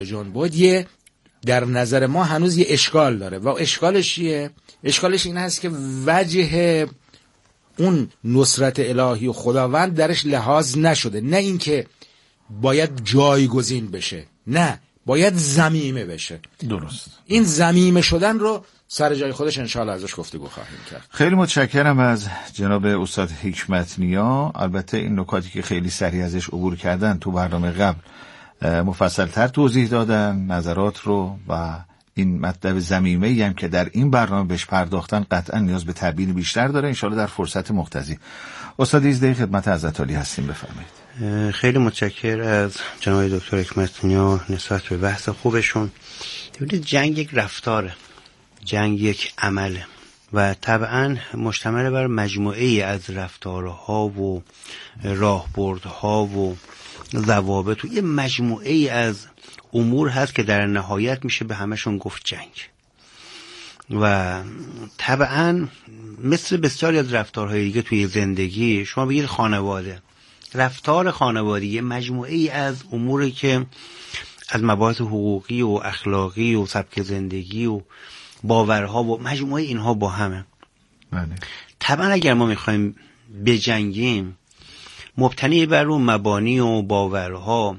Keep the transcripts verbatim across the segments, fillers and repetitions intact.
جان بود یه در نظر ما هنوز یه اشکال داره و اشکالش چیه؟ اشکالش این هست که وجه اون نصرت الهی و خداوند درش لحاظ نشده. نه اینکه باید جایگزین بشه، نه باید ضمیمه بشه. درست. این ضمیمه شدن رو سر جای خودش انشاءالله ازش گفتگو خواهیم کرد. خیلی متشکرم از جناب استاد حکمت نیا. البته این نکاتی که خیلی سریع ازش عبور کردن تو برنامه قبل مفصل تر توضیح دادن نظرات رو و این مطلب ضمیمه‌ای هم که در این برنامه بهش پرداختن قطعا نیاز به تبیین بیشتر داره، انشالله در فرصت مقتضی. استاد ایزدی خدمت حضرت عالی هستیم، بفرمایید. خیلی متشکر از جناب دکتر حکمت نیا نسبت به بحث خوبشون. ببینید جنگ یک رفتاره، جنگ یک عمله و طبعا مشتمل بر مجموعه از رفتارها و راهبردها و ضوابط و یه مجموعه از امور هست که در نهایت میشه به همشون گفت جنگ. و طبعا مثل بسیاری از رفتارهای دیگه توی زندگی، شما بگید خانواده، رفتار خانوادگی مجموعه ای از اموری که از مباحث حقوقی و اخلاقی و سبک زندگی و باورها و مجموعه اینها با همه. بله. طبعا اگر ما میخوایم بجنگیم مبتنی بر اون مبانی و باورها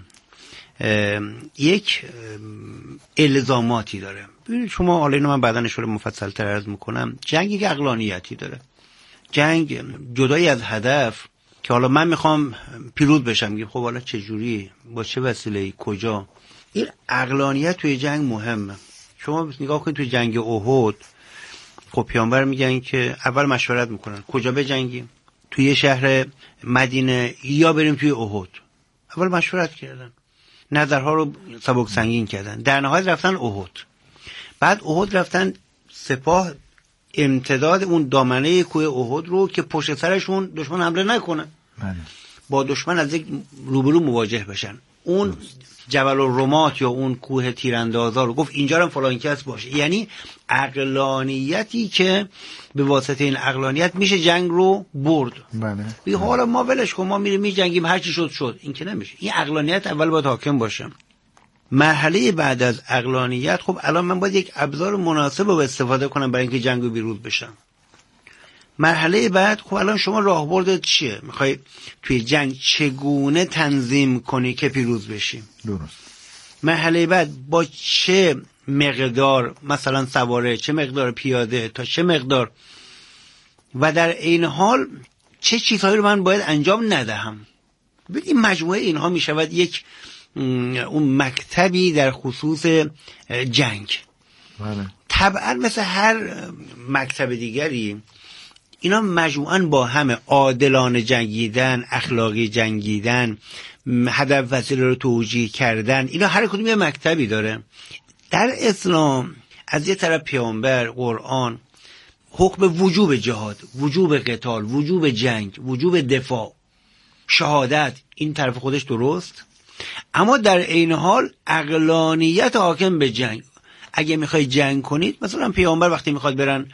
یک الزاماتی داره. ببینید شما، حالا اینو من بعداً اشاره مفصل تر عرض میکنم، جنگ یک عقلانیتی داره. جنگ جدایی از هدف که حالا من میخوام پیروز بشم، میگم خب حالا چه جوری، با چه وسیله‌ای، کجا، این عقلانیت توی جنگ مهمه. شما نگاه کنید توی جنگ احد، خب پیامبر میگن که اول مشورت میکنن کجا بجنگیم، توی شهر مدینه یا بریم توی احد. اول مشورت کردن، نظرها رو سبک سنگین کردن، در نهایت رفتن احد. بعد احد رفتن سپاه امتداد اون دامنه کوه احد رو که پشت سرشون دشمن حمله نکنه، با دشمن از یک روبرو مواجه بشن. اون جبل الرمات یا اون کوه تیراندازا رو گفت اینجا هم فلان کس باشه. یعنی عقلانیتی که به واسطه این عقلانیت میشه جنگ رو برد. بله. بی حالا ما ولش کن، ما میریم میجنگیم هر چی شد شد، این که نمیشه. این عقلانیت اول باید حاکم باشه. مرحله بعد از عقلانیت، خب الان من باید یک ابزار مناسب رو استفاده کنم برای اینکه جنگ رو پیروز بشم. مرحله بعد، خب الان شما راهبردت چیه؟ میخوای توی جنگ چگونه تنظیم کنی که پیروز بشی؟ درست. مرحله بعد با چه مقدار مثلا سواره، چه مقدار پیاده، تا چه مقدار، و در این حال چه چیزهایی رو من باید انجام ندهم. این مجموعه اینها میشود یک اون مکتبی در خصوص جنگ. بله. طبعا مثل هر مکتب دیگری اینا مجموعاً با همه عادلانه جنگیدن، اخلاقی جنگیدن، هدف وسیله رو توجیه کردن، اینا هر کدوم یه مکتبی داره. در اسلام از یه طرف پیامبر، قرآن حکم وجوب جهاد، وجوب قتال، وجوب جنگ، وجوب دفاع، شهادت، این طرف خودش درست، اما در این حال عقلانیت حاکم به جنگ. اگه میخوای جنگ کنید، مثلا پیامبر وقتی میخواد برن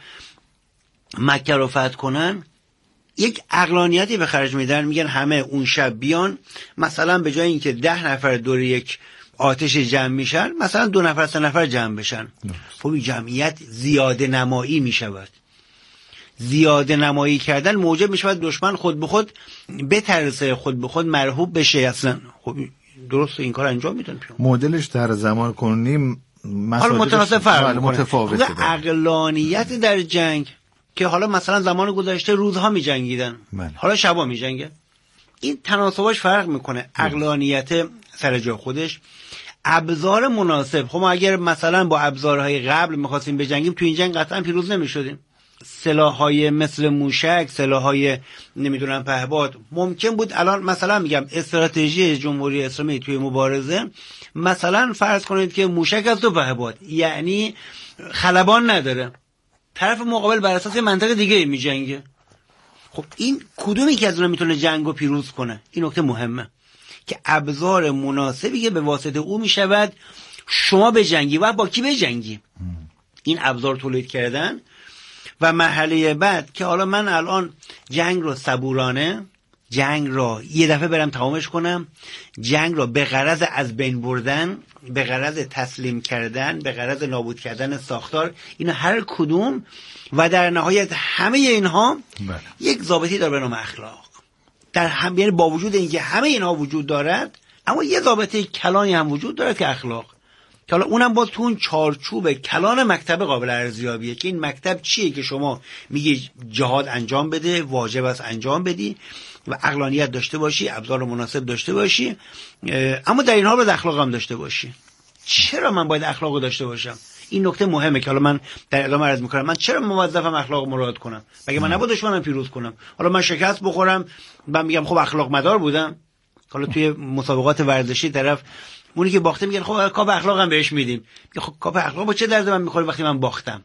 مکه رو فتح کنن، یک عقلانیتی به خرج میدن، میگن همه اون شب بیان، مثلا به جای اینکه ده نفر دور یک آتش جمع میشن، مثلا دو نفر سه نفر جمع بشن. خب جمعیت زیاده نمایی میشود. زیاده نمایی کردن موجب میشود دشمن خود به خود بترسه، خود به خود مرهوب بشه. اصلا خب درست این کار انجام میدن. مدلش در زمان کنونی حالا متناسب فرق متفاوته. عقلانیت در جنگ که حالا مثلا زمان گذشته روزها می جنگیدن، حالا شبا می جنگه، این تناسباش فرق میکنه. عقلانیت سر جای خودش، ابزار مناسب. خب ما اگر مثلا با ابزارهای قبل میخواستیم بجنگیم، تو این جنگ قطعا پیروز نمیشدیم. سلاحهای مثل موشک، سلاحهای نمیدونم پهباد، ممکن بود الان مثلا میگم استراتژی جمهوری اسلامی توی مبارزه، مثلا فرض کنید که موشک از تو پهباد، یعنی خلبان نداره، طرف مقابل بر اساس منطق دیگه می جنگه. خب این کدومی که از اونها میتونه جنگو پیروز کنه؟ این نکته مهمه که ابزار مناسبی که به واسطه او میشود شما بجنگی و با کی بجنگی، این ابزار تولید کردن. و مرحله بعد که حالا من الان جنگ رو صبورانه، جنگ رو یه دفعه برم تمامش کنم، جنگ رو به غرض از بین بردن، به غرض تسلیم کردن، به غرض نابود کردن ساختار، اینا هر کدوم و در نهایت همه اینها بله. یک ضابطی داره به نام اخلاق. در هم، یعنی با وجود اینکه همه اینها وجود دارد، اما یه ضابطه کلانی هم وجود داره که اخلاق، که حالا اونم با تو اون چارچوب کلان مکتب قابل ارزیابیه که این مکتب چیه که شما میگی جهاد انجام بده، واجب است انجام بدی و عقلانیت داشته باشی، ابزار مناسب داشته باشی، اما در این حال باید اخلاق هم داشته باشی. چرا من باید اخلاق داشته باشم؟ این نکته مهمه که حالا من در ادامه عرض میکنم. من چرا موظفم اخلاق مراعات کنم؟ مگه من نباید دشمنم پیروز کنم؟ حالا من شکست بخورم من میگم خب اخلاق مدار بودم. حالا توی مسابقات ورزشی طرف اونی که باخته میگن خب کاپ اخلاق هم بهش میدیم. خب کاپ اخلاق با چه درد من میخوره وقتی من باختم؟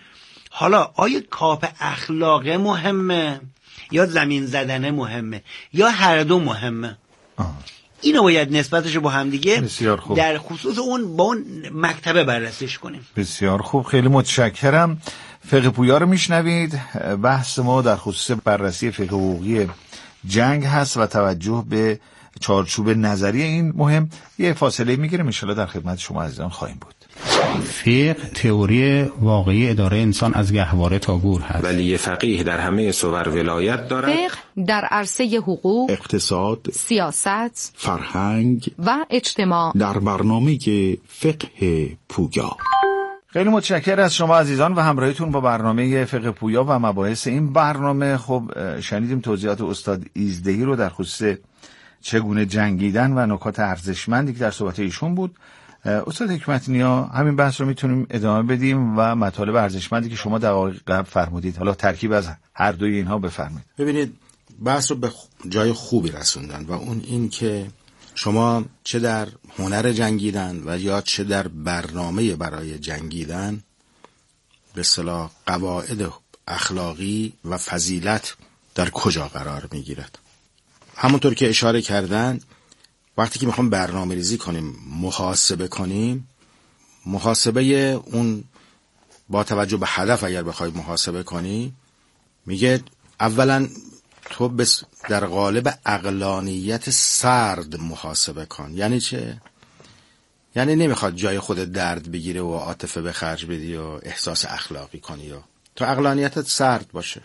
حالا آیا کاپ اخلاق مهمه یا زمین زدن مهمه یا هر دو مهمه؟ آه. اینو باید نسبتش با هم دیگه در خصوص اون با اون مکتبه بررسیش کنیم. بسیار خوب، خیلی متشکرم. فقه پویا رو میشنوید. بحث ما در خصوص بررسی فقه حقوقی جنگ هست و توجه به چارچوب نظری این مهم. یه فاصله میگیریم، ان شاءالله در خدمت شما عزیزان خواهیم بود. فقه تئوری واقعی اداره انسان از گهواره تا گور هست. ولی فقیه در همه صور ولایت دارد. فقه در عرصه حقوق، اقتصاد، سیاست، فرهنگ و اجتماع در برنامه فقه پویا. خیلی متشکر از شما عزیزان و همراهیتون با برنامه فقه پویا و مباحث این برنامه. خب شنیدیم توضیحات استاد ایزدهی رو در خصوص چگونه جنگیدن و نکات ارزشمندی که در صحبت ایشون بود. استاد حکمت نیا، همین بحث رو میتونیم ادامه بدیم و مطالب ارزشمندی که شما دقایق قبل فرمودید، حالا ترکیب از هر دوی اینها بفرمایید. ببینید بحث رو به جای خوبی رسوندن و اون این که شما چه در هنر جنگیدن و یا چه در برنامه برای جنگیدن به اصطلاح قواعد اخلاقی و فضیلت در کجا قرار میگیرد. همونطور که اشاره کردن وقتی که میخوام برنامه ریزی کنیم، محاسبه کنیم، محاسبه اون با توجه به هدف اگر بخوای محاسبه کنی، میگه اولا تو بس در قالب عقلانیت سرد محاسبه کن. یعنی چه؟ یعنی نمیخواد جای خود درد بگیره و عاطفه به خرج بدی و احساس اخلاقی کنی، و تو عقلانیتت سرد باشه،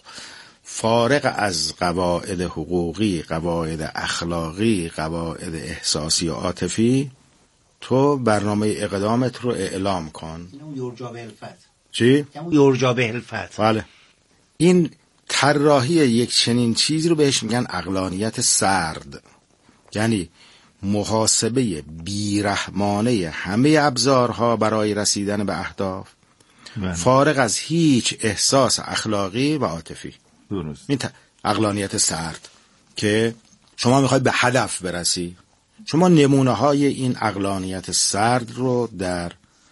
فارغ از قواعد حقوقی، قواعد اخلاقی، قواعد احساسی و عاطفی. تو برنامه اقدامت رو اعلام کن. یرجا به الفت. چی؟ یرجا به الفت. بله. این طراحی یک چنین چیزی رو بهش میگن عقلانیت سرد، یعنی محاسبه بیرحمانه همه ابزارها برای رسیدن به اهداف، فارغ از هیچ احساس اخلاقی و عاطفی. درست. این عقلانیت سرد که شما میخواید به هدف برسی. شما نمونه های این عقلانیت سرد رو در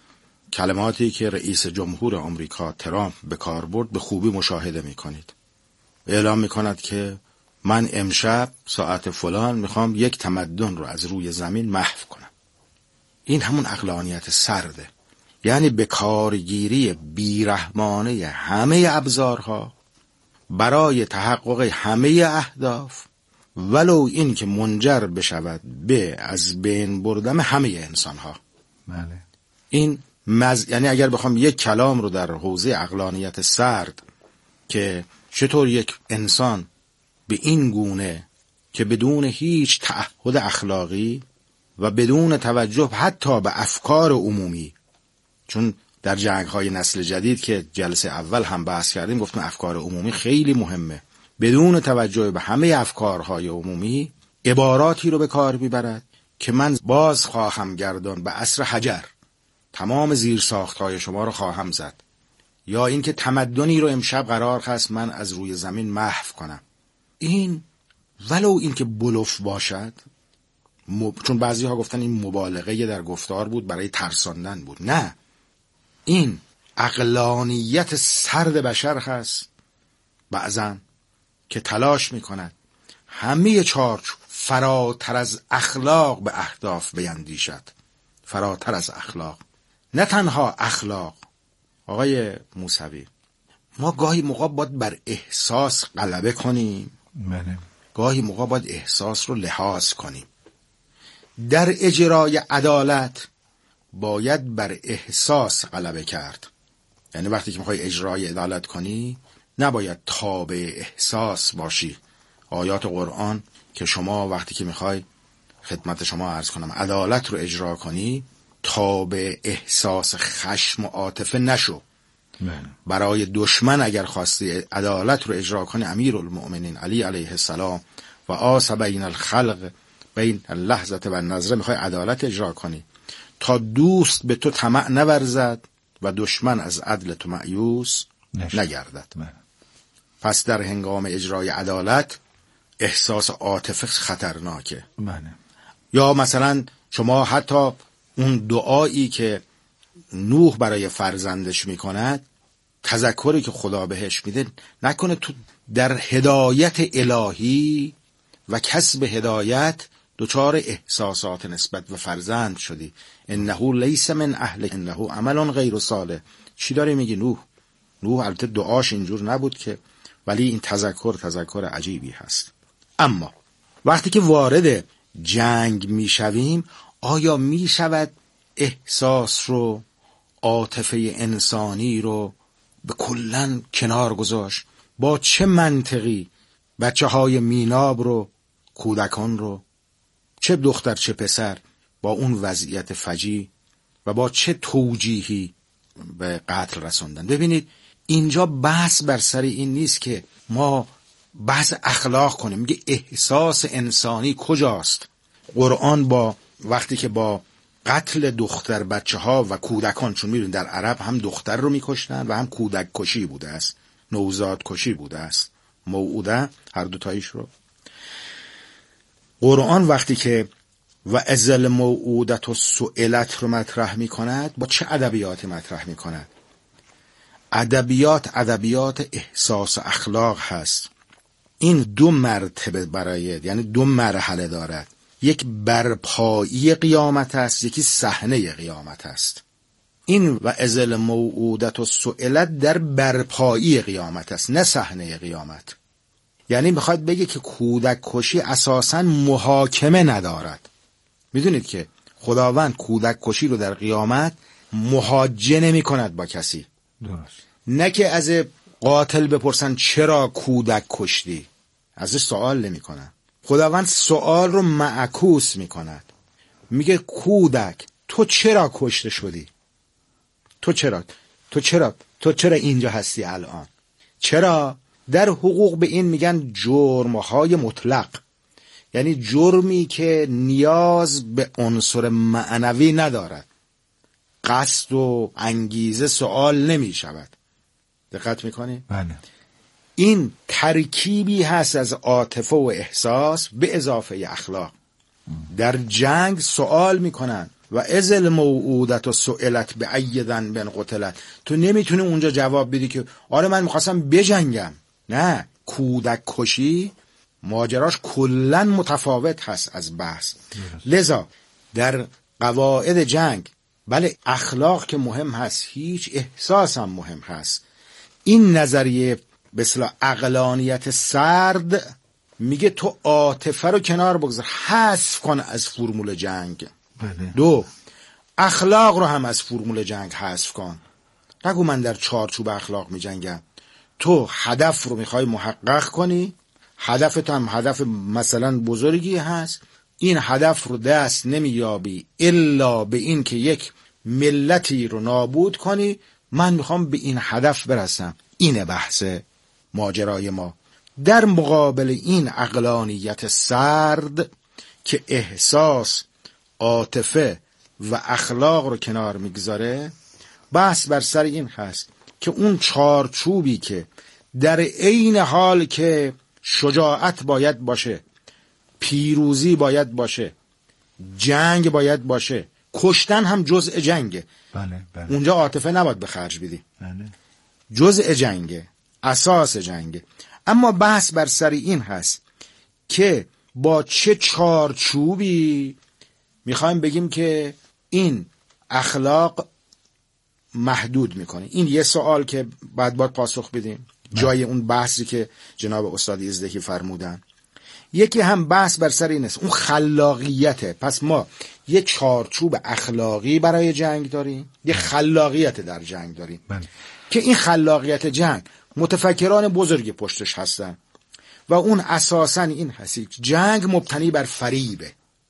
کلماتی که رئیس جمهور آمریکا ترامپ به کار برد به خوبی مشاهده میکنید. اعلام میکند که من امشب ساعت فلان میخوام یک تمدن رو از روی زمین محو کنم. این همون عقلانیت سرده، یعنی به کارگیری بیرحمانه همه ابزارها برای تحقق همه اهداف، ولو این که منجر بشود به از بین بردن همه انسانها. بله. این مز... یعنی اگر بخوام یک کلام رو در حوزه عقلانیت سرد که چطور یک انسان به این گونه که بدون هیچ تعهد اخلاقی و بدون توجه حتی به افکار عمومی، چون در جنگ‌های نسل جدید که جلسه اول هم بحث کردیم گفتم افکار عمومی خیلی مهمه، بدون توجه به همه افکارهای عمومی عباراتی رو به کار میبرد که من باز خواهم گردان به عصر حجر، تمام زیرساخت‌های شما رو خواهم زد، یا اینکه تمدنی رو امشب قرار هست من از روی زمین محو کنم. این ولو اینکه بلوف باشد، مب... چون بعضی ها گفتن این مبالغه در گفتار بود برای ترساندن بود، نه، این عقلانیت سرد بشر هست بعضن که تلاش میکند همه چارچوب فراتر از اخلاق به اهداف بیندیشد. فراتر از اخلاق، نه تنها اخلاق. آقای موسوی، ما گاهی موقع باید بر احساس غلبه کنیم، بله. گاهی موقع باید احساس رو لحاظ کنیم. در اجرای عدالت باید بر احساس غلبه کرد. یعنی وقتی که میخوای اجرای عدالت کنی نباید تابع احساس باشی. آیات قرآن که شما وقتی که میخوای خدمت شما عرض کنم عدالت رو اجرا کنی تابع احساس خشم و عاطفه نشو. من. برای دشمن اگر خواستی عدالت رو اجرا کنی امیرالمؤمنین علی علیه السلام و آس بین الخلق بین اللحظه و النظره میخوای عدالت اجرا کنی تا دوست به تو طمع نورزد و دشمن از عدل تو مایوس نگردد. من. پس در هنگام اجرای عدالت احساس عاطفه خطرناکه. من. یا مثلا شما حتی اون دعایی که نوح برای فرزندش میکند تذکری که خدا بهش میده نکنه تو در هدایت الهی و کسب هدایت دچار احساسات نسبت به فرزند شدی. انه لیس من اهل انه عمل غیر صالح. چی داری میگی نوح؟ نوح البته دعاش اینجور نبود که، ولی این تذکر تذکر عجیبی هست. اما وقتی که وارد جنگ میشویم آیا میشود احساس رو عاطفه انسانی رو به کلن کنار گذاشت؟ با چه منطقی بچه های میناب رو کودکان رو چه دختر چه پسر با اون وضعیت فجیع و با چه توجیهی به قتل رسوندن؟ ببینید اینجا بحث بر سر این نیست که ما بحث اخلاق کنیم. میگه احساس انسانی کجاست؟ قرآن با وقتی که با قتل دختر بچه ها و کودکان، چون میدونید در عرب هم دختر رو میکشتن و هم کودک کشی بوده است، نوزاد کشی بوده است، موعوده هر دوتاییش رو. قرآن وقتی که و ازل موعودت و سئلت رو مطرح میکند با چه ادبیاتی مطرح میکند؟ ادبیات ادبیات احساس اخلاق هست. این دو مرتبه برای یعنی دو مرحله دارد. یک برپایی قیامت است، یکی صحنه قیامت است. این و ازل موعودت و سئلت در برپایی قیامت است، نه صحنه قیامت. یعنی میخواد بگه که کودک کشی اساساً محاکمه ندارد. میدونید که خداوند کودک کشی رو در قیامت محاجه نمی کند با کسی. درست. نه که از قاتل بپرسن چرا کودک کشتی، ازش سوال نمی کنن. خداوند سوال رو معکوس می کند. میگه کودک تو چرا کشته شدی؟ تو چرا؟ تو چرا؟ تو چرا اینجا هستی الان؟ چرا؟ در حقوق به این میگن جرمهای مطلق، یعنی جرمی که نیاز به عنصر معنوی ندارد، قصد و انگیزه سوال نمی شود. دقت میکنی؟ بله. این ترکیبی هست از عاطفه و احساس به اضافه اخلاق. در جنگ سوال میکنن و ازل موعودت و سئلت به ای ذنب قتلت. تو نمیتونی اونجا جواب بدی که آره من میخواستم بجنگم. نه، کودک کشی ماجراش کلن متفاوت هست از بحث. لذا در قواعد جنگ بله اخلاق که مهم هست، هیچ احساس هم مهم هست. این نظریه به اصطلاح عقلانیت سرد میگه تو عاطفه رو کنار بگذار، حذف کن از فرمول جنگ. بله. دو، اخلاق رو هم از فرمول جنگ حذف کن. نگو من در چارچوب اخلاق میجنگم. تو هدف رو میخوای محقق کنی، هدفت هم هدف مثلا بزرگی هست، این هدف رو دست نمیابی الا به این که یک ملتی رو نابود کنی. من میخوام به این هدف برسم. اینه بحث ماجرای ما. در مقابل این عقلانیت سرد که احساس، عاطفه و اخلاق رو کنار میگذاره، بحث بر سر این هست که اون چارچوبی که در عین حال که شجاعت باید باشه، پیروزی باید باشه، جنگ باید باشه، کشتن هم جزء جنگه. بله بله. اونجا عاطفه نباید به خرج بدی. بله. جزء جنگه، اساس جنگه. اما بحث بر سر این هست که با چه چارچوبی میخوایم بگیم که این اخلاق محدود میکنه. این یه سوال که بعد باید پاسخ بدیم جای اون بحثی که جناب استاد یزدکی فرمودن. یکی هم بحث بر سر این است، اون خلاقیته. پس ما یه چارچوب اخلاقی برای جنگ داریم، یه خلاقیت در جنگ داریم بله. که این خلاقیت جنگ متفکران بزرگی پشتش هستن و اون اساساً این هستی جنگ مبتنی بر فریبه.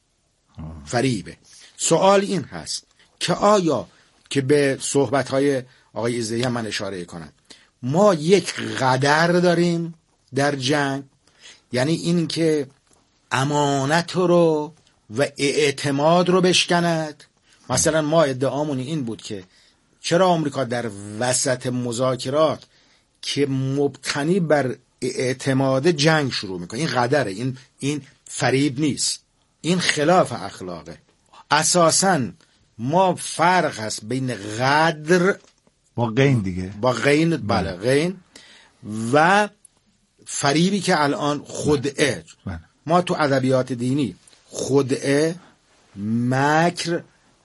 فریبه. سوال این هست که آیا که به صحبت‌های آقای ایزدی هم من اشاره کنم، ما یک قدر داریم در جنگ، یعنی این که امانت رو و اعتماد رو بشکند. مثلا ما ادعامون این بود که چرا آمریکا در وسط مذاکرات که مبتنی بر اعتماد جنگ شروع میکنه؟ این قدره، این این فریب نیست، این خلاف اخلاقه. اساساً ما فرق هست بین قدر با غین دیگه، با غین، بله غین و فریبی که الان خدعه. بله. ما تو ادبیات دینی خدعه، مکر،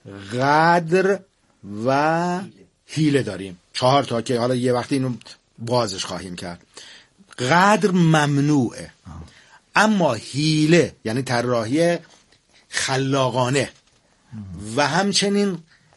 غدر و حیله داریم، چهار تا که حالا یه وقتی اینو بازش خواهیم کرد. غدر ممنوعه، اما حیله یعنی طراحی خلاقانه و همچنین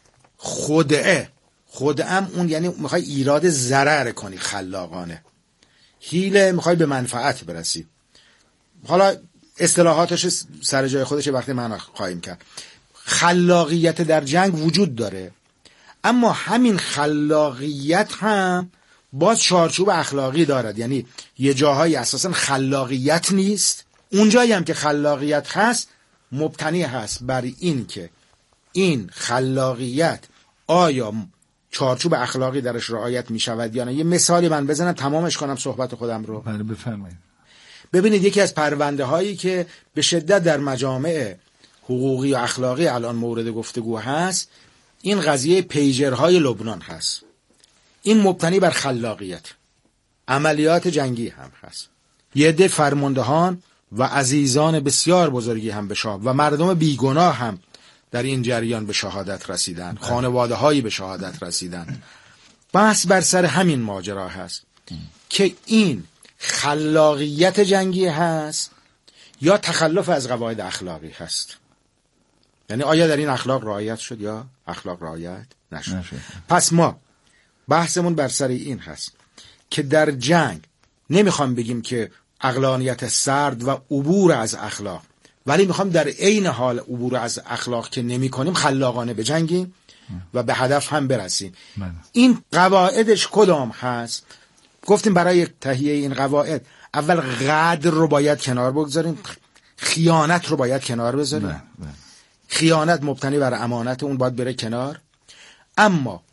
خدعه. خدعه هم اون یعنی میخوای ایراد ضرر کنی، خلاقانه. حیله میخوای به منفعت برسی. حالا اصطلاحاتش سر جای خودش وقتی من خواهیم کرد. خلاقیت در جنگ وجود داره، اما همین خلاقیت هم باز چارچوب اخلاقی دارد. یعنی یه جاهایی اساسا خلاقیت نیست، اون جایی هم که خلاقیت هست مبتنی هست بر این که این خلاقیت آیا چارچوب اخلاقی درش رعایت می شود یا نه. یه مثالی من بزنم تمامش کنم صحبت خودم رو. بله بفرمایید. ببینید یکی از پرونده هایی که به شدت در مجامع حقوقی و اخلاقی الان مورد گفتگو هست، این قضیه پیجرهای لبنان هست. این مبتنی بر خلاقیت، عملیات جنگی هم هست. یه عده فرماندهان و عزیزان بسیار بزرگی هم به شاه و مردم بیگناه هم در این جریان به شهادت رسیدن، خانواده هایی به شهادت رسیدن. بحث بر سر همین ماجرا هست که این خلاقیت جنگی هست یا تخلف از قواعد اخلاقی هست. یعنی آیا در این اخلاق رعایت شد یا اخلاق رعایت نشد. نشد. پس ما بحثمون بر سر این هست که در جنگ نمیخوام بگیم که عقلانیت سرد و عبور از اخلاق، ولی میخوام در عین حال عبور از اخلاق که نمی کنیم خلاقانه بجنگیم و به هدف هم برسیم. من. این قواعدش کدام هست؟ گفتیم برای تهیه این قواعد اول غدر رو باید کنار بگذاریم، خیانت رو باید کنار بذاریم. من. من. خیانت مبتنی بر امانت، اون باید بره کنار. اما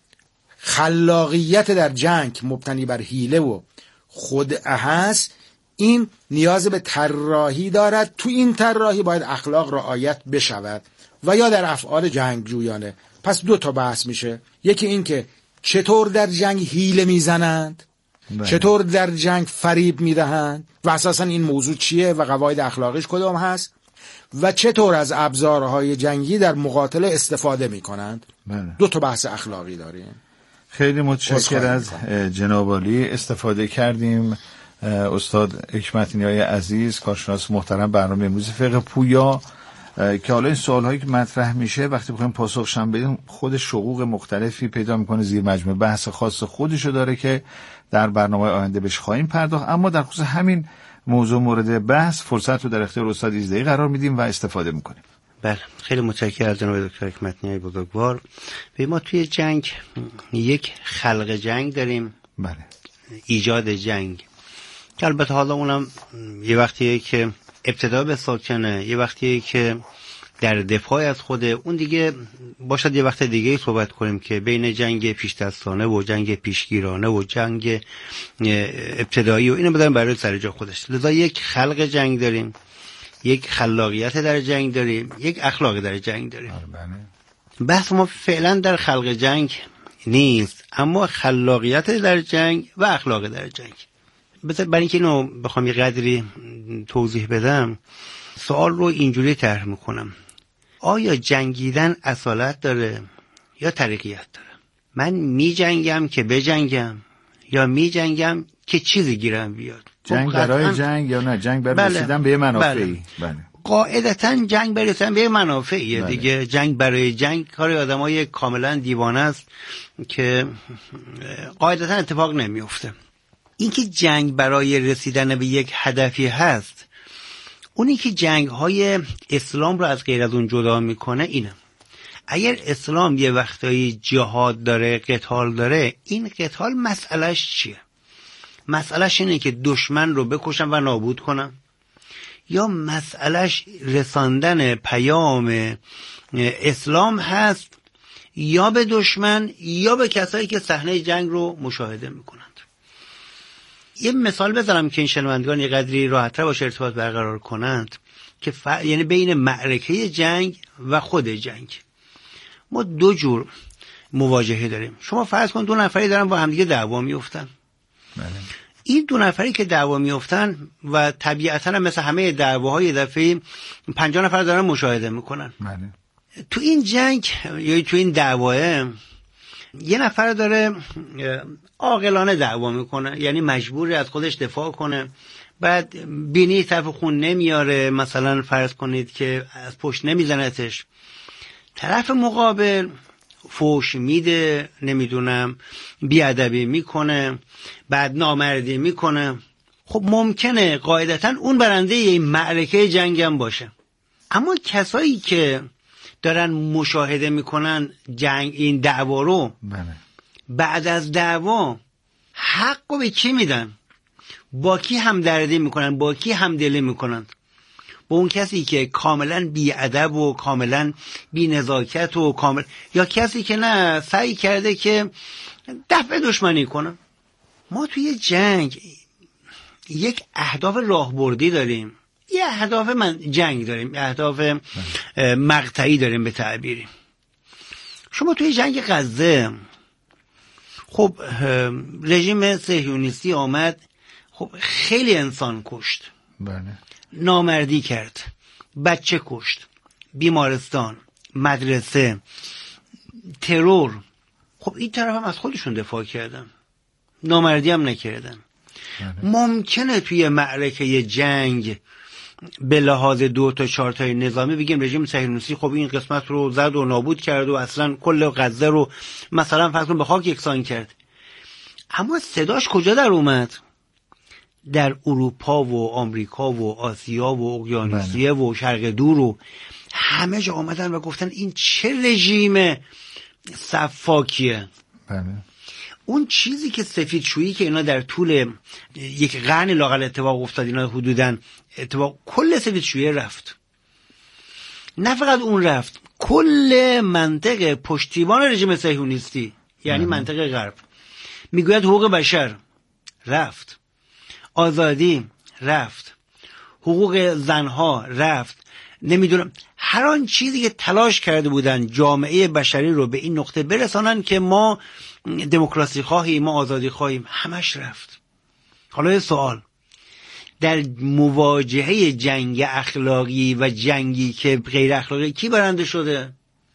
خلاقیت در جنگ مبتنی بر حیله و خدعه هست، این نیاز به طراحی دارد. تو این طراحی باید اخلاق رعایت بشود و یا در افعال جنگجویانه. پس دو تا بحث میشه، یکی این که چطور در جنگ حیله میزنند، بله. چطور در جنگ فریب میدهند و اساسا این موضوع چیه و قواعد اخلاقیش کدام هست، و چطور از ابزارهای جنگی در مقاتله استفاده میکنند. بله. دو تا بحث اخلاقی داریم. خیلی متشکر از جناب عالی، استفاده کردیم. استاد حکمت نیای عزیز، کارشناس محترم برنامه امروز فقه پویا، که حالا این سوالهایی که مطرح میشه وقتی بخوایم پاسخش هم بدیم خودش شقوق مختلفی پیدا میکنه، زیر مجموعه بحث خاص خودشو داره که در برنامه آینده بهش خواهیم پرداخت. اما در خصوص همین موضوع مورد بحث فرصت رو در اختیار استاد ایزدی قرار میدیم و استفاده میکنیم. بله خیلی متشکرم از جناب دکتر حکمت نیای بزرگوار. به ما توی جنگ یک خلق جنگ داریم، بله، ایجاد جنگ، که البته حالا اونم یه وقتیه که ابتدا به ساکنه، یه وقتیه که در دفاع از خوده، اون دیگه باشد یه وقت دیگه صحبت کنیم که بین جنگ پیش‌دستانه و جنگ پیشگیرانه و جنگ ابتدایی و اینو بدن برای سر جا خودش. لذا یک خلق جنگ داریم، یک خلاقیت در جنگ داریم، یک اخلاق در جنگ داریم. بحث ما فعلا در خلق جنگ نیست، اما خلاقیت در جنگ و اخلاق در جنگ. برای اینکه اینو بخوام یه قدری توضیح بدم، سوال رو اینجوری طرح میکنم: آیا جنگیدن اصالت داره یا طریقیت داره؟ من می جنگم که بجنگم یا می جنگم که چیزی گیرم بیاد؟ جنگ برای جنگ یا نه جنگ برای بله. رسیدن به منافعی؟ بله. قاعدتا جنگ برای به منافعیه بله. دیگه. جنگ برای جنگ کار آدمای کاملا دیوانه است که قاعدتا اتفاق نمیفته. اینکه جنگ برای رسیدن به یک هدفی هست، اونی که جنگ های اسلام رو از غیر از اون جدا میکنه اینه. اگر اسلام یه وقتایی جهاد داره، قتال داره، این قتال مسئلهش چیه؟ مسئلهش اینه که دشمن رو بکشن و نابود کنن، یا مسئلهش رساندن پیام اسلام هست یا به دشمن یا به کسایی که صحنه جنگ رو مشاهده میکنند. یه مثال بزنم که این شنوندگان یه قدری راحت‌تر باشه ارتباط برقرار کنند که ف... یعنی بین معرکه جنگ و خود جنگ ما دو جور مواجهه داریم. شما فرض کن دو نفری دارن با همدیگه دعوا میافتن. بله. این دو نفری که دعوا میافتن و طبیعتاً مثل همه دعواهای دفعه پنجاه نفر دارن مشاهده میکنن. بله. تو این جنگ یا تو این دعواه یه نفر داره عاقلانه دعوا میکنه، یعنی مجبوری از خودش دفاع کنه، بعد بینی طرف خون نمیاره، مثلا فرض کنید که از پشت نمیزنتش، طرف مقابل فوش میده، نمیدونم بیادبی میکنه، بعد نامردی میکنه. خب ممکنه قاعدتا اون برنده این معرکه جنگ هم باشه. اما کسایی که دارن مشاهده میکنن جنگ این دعوا رو، بله. بعد از دعوا حقو به کی میدن؟ با کی همدردی میکنن؟ با کی همدلی میکنن؟ با اون کسی که کاملا بی‌ادب و کاملا بی‌نزاکت و کامل، یا کسی که نه سعی کرده که دفع دشمنی کنه؟ ما توی جنگ یک اهداف راهبردی داریم، یه اهداف من جنگ داریم، اهداف مقطعی داریم به تعبیری. شما توی جنگ غزه خب رژیم صهیونیستی آمد، خب خیلی انسان کشت، بله. نامردی کرد، بچه کشت، بیمارستان، مدرسه، ترور. خب این طرف هم از خودشون دفاع کردن، نامردی هم نکردن. بله. ممکنه توی معرکه جنگ به لحاظ دو تا چهار تای نظامی بگیم رژیم صهیونیستی خب این قسمت رو زد و نابود کرد و اصلا کل غزه رو مثلا فرض کن به خاک یکسان کرد. اما صداش کجا در اومد؟ در اروپا و آمریکا و آسیا و اقیانوسیه و شرق دور و همه جا آمدن و گفتن این چه رژیم صفاکیه. بله. اون چیزی که سفید شویی که اینا در طول یک قرن لااقل اتفاق افتاد، اینا حدوداً اتفاق کل سفید شویی رفت. نه فقط اون رفت، کل منطقه پشتیبان رژیم صهیونیستی یعنی مم. منطقه غرب میگوید حقوق بشر رفت، آزادی رفت، حقوق زنها رفت، نمیدونم هر آن چیزی که تلاش کرده بودن جامعه بشری رو به این نقطه برسانن که ما دموکراسی خواهیم، ما آزادی خواهیم، همش رفت. حالا یه سوال، در مواجهه جنگ اخلاقی و جنگی که غیر اخلاقی کی برنده شده؟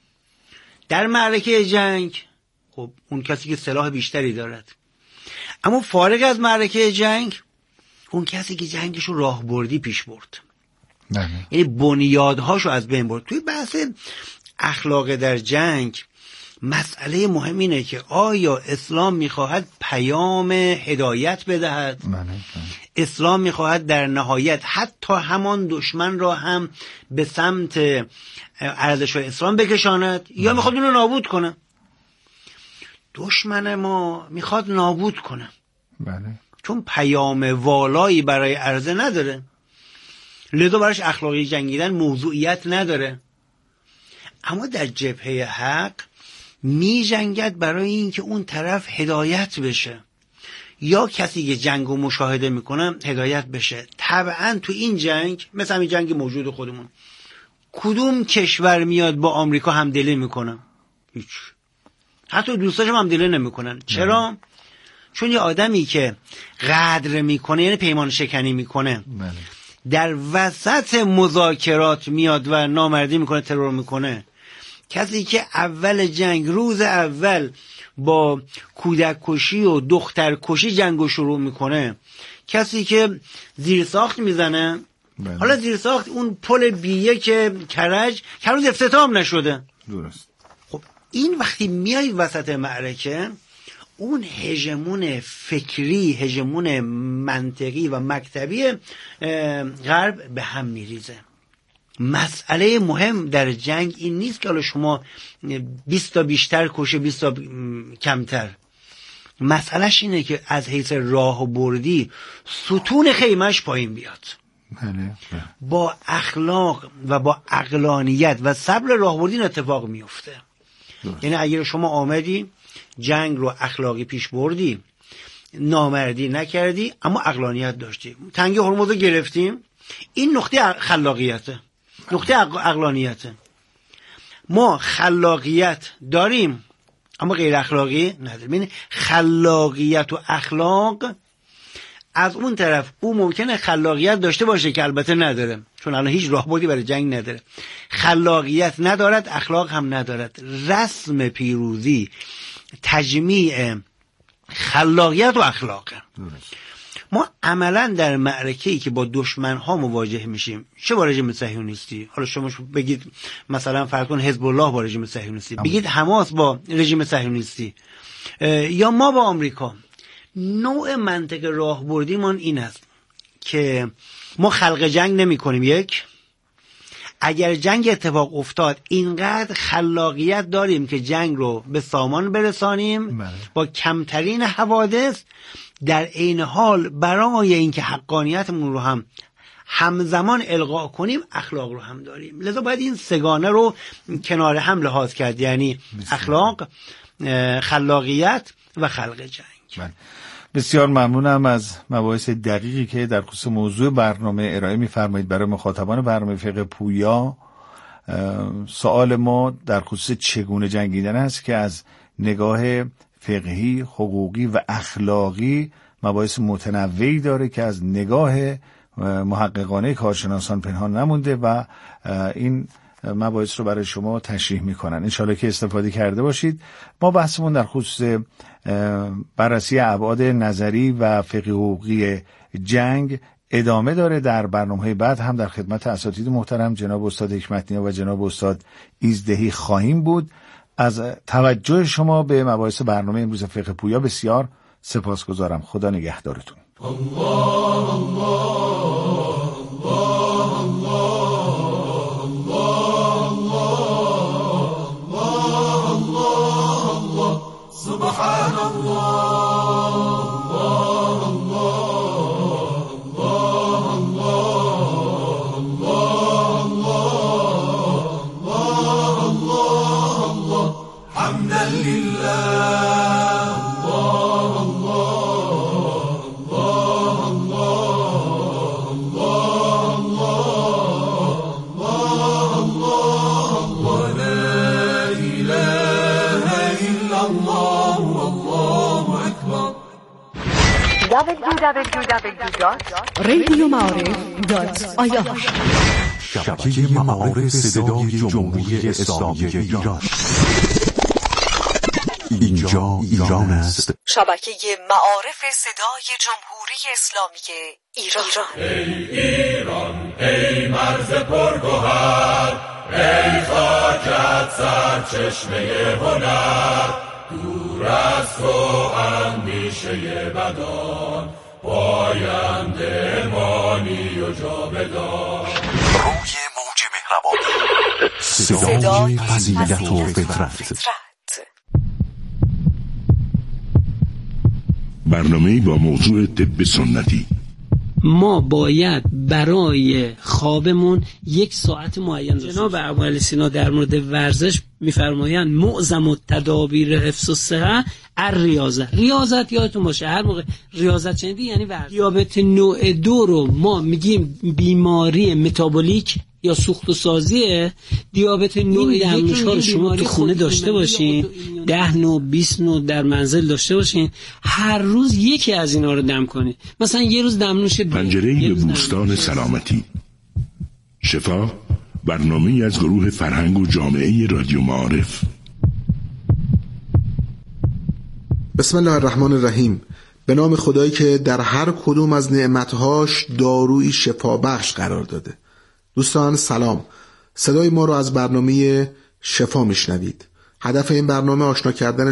در معرکه جنگ خب اون کسی که سلاح بیشتری دارد. اما فارغ از معرکه جنگ اون کسی که جنگشو راهبردی پیش برد، یعنی بنیادهاشو از بین برد. توی بحث اخلاق در جنگ مسئله مهم اینه که آیا اسلام میخواهد پیام هدایت بدهد؟ اسلام میخواهد در نهایت حتی همان دشمن را هم به سمت ارزش اسلام بکشاند یا میخواد اونو نابود کنه؟ دشمن ما میخواد نابود کنه. بله. چون پیام والایی برای عرضه نداره، لذا براش اخلاقی جنگیدن موضوعیت نداره. اما در جبهه حق می جنگد برای اینکه اون طرف هدایت بشه یا کسی که جنگ رو مشاهده میکنه هدایت بشه. طبعا تو این جنگ مثل این جنگ موجود خودمون کدوم کشور میاد با آمریکا همدلی میکنه؟ هیچ. حتی دوستاش هم همدلی نمیکنن. چرا؟ نه. چون یه آدمی که غدر میکنه یعنی پیمان شکنی میکنه، بله. در وسط مذاکرات میاد و نامردی میکنه، ترور میکنه. کسی که اول جنگ روز اول با کودک کشی و دختر کشی جنگو شروع میکنه، کسی که زیر ساخت میزنه، بله. حالا زیر ساخت اون پل بی یک کرج که هنوز افتتاح نشده. درست. خب این وقتی میای وسط معرکه، اون هژمون فکری، هژمون منطقی و مکتبی غرب به هم میریزه. مسئله مهم در جنگ این نیست که حالا شما بیست تا بیشتر کشه بیست تا کمتر. مسئلهش اینه که از حیث راه و بردی ستون خیمش پایین بیاد. بله. با اخلاق و با عقلانیت و صبر راهبردی اتفاق میفته. یعنی اگر شما آمدی جنگ رو اخلاقی پیش بردی، نامردی نکردی، اما عقلانیت داشتی، تنگه هرمز رو گرفتیم، این نقطه خلاقیته، نقطه عقلانیته. ما خلاقیت داریم اما غیر اخلاقی نداریم. یعنی خلاقیت و اخلاق، از اون طرف او ممکنه خلاقیت داشته باشه که البته نداره، چون الان هیچ راهبردی برای جنگ نداره. خلاقیت ندارد، اخلاق هم ندارد. رسم پیروزی تجمیع خلاقیت و اخلاقه. ما عملا در معرکه‌ای که با دشمن ها مواجه میشیم، چه با رژیم صهیونیستی، حالا شما بگید مثلا فرض کن حزب الله با رژیم صهیونیستی، بگید حماس با رژیم صهیونیستی، یا ما با آمریکا، نوع منطق راهبردیمان این است که ما خلق جنگ نمی کنیم. یک، اگر جنگ اتفاق افتاد اینقدر خلاقیت داریم که جنگ رو به سامان برسانیم بله. با کمترین حوادث، در عین حال برای اینکه حقانیتمون رو هم همزمان القا کنیم اخلاق رو هم داریم. لذا باید این سگانه رو کنار هم لحاظ کرد، یعنی اخلاق، خلاقیت و خلق جنگ. بله. بسیار ممنونم از مباحث دقیقی که در خصوص موضوع برنامه ارائه می‌فرمایید برای مخاطبان برنامه فقه پویا. سوال ما در خصوص چگونه جنگیدن است که از نگاه فقهی، حقوقی و اخلاقی مباحث متنوعی داره که از نگاه محققانه کارشناسان پنهان نمونده و این مباحث رو برای شما تشریح میکنن. انشالله که استفاده کرده باشید. ما بحثمون در خصوص بررسی ابعاد نظری و فقهی حقوقی جنگ ادامه داره. در برنامه بعد هم در خدمت اساتید محترم جناب استاد حکمت نیا و جناب استاد ایزدهی خواهیم بود. از توجه شما به مباحث برنامه امروز فقه پویا بسیار سپاسگزارم. خدا نگهدارتون. الله الله سبحان الله الله الله الله الله الله الله حمدا لله الله الله الله الله الله الله ولا إله إلا الله والله أكبر. دبلیو دبلیو دبلیو دات رادیو معارف دات آی آر شبکه معارف صدای جمهوری اسلامی ایران. اینجا ایران است. شبکه معارف صدای جمهوری اسلامی ایران. ای ایران ای مرز پرگوهر، ای خاکت سرچشمه هنر، دور از تو اندیشه بدان، پاینده مانی و جاودان. روی موج مهربانی، صدای فضیلت و فطرت. برنامه با موضوع طب سنتی. ما باید برای خوابمون یک ساعت معین داشته. جناب ابوعلی سینا در مورد ورزش میفرمایند معظم التدابیر حفظ الصحه الریاضه. ریاضت یادتون باشه، هر موقع ریاضت شنیدی یعنی ورزش. دیابت نوع دو رو ما میگیم بیماری متابولیک یا سوخت و سازیه. دیابت نوع یک رو شما تو خونه داشته باشین، ده نوع بیست نوع در منزل داشته باشین، هر روز یکی از اینا رو دم کنید. مثلا یه روز دمنوش پنجره‌ای به بوستان سلامتی. شفا برنامه‌ای از گروه فرهنگ و جامعه رادیو معارف. بسم الله الرحمن الرحیم. به نام خدایی که در هر کدوم از نعمتهاش داروی شفا بخش قرار داده. دوستان سلام، صدای ما رو از برنامه شفا میشنوید. هدف این برنامه آشنا کردن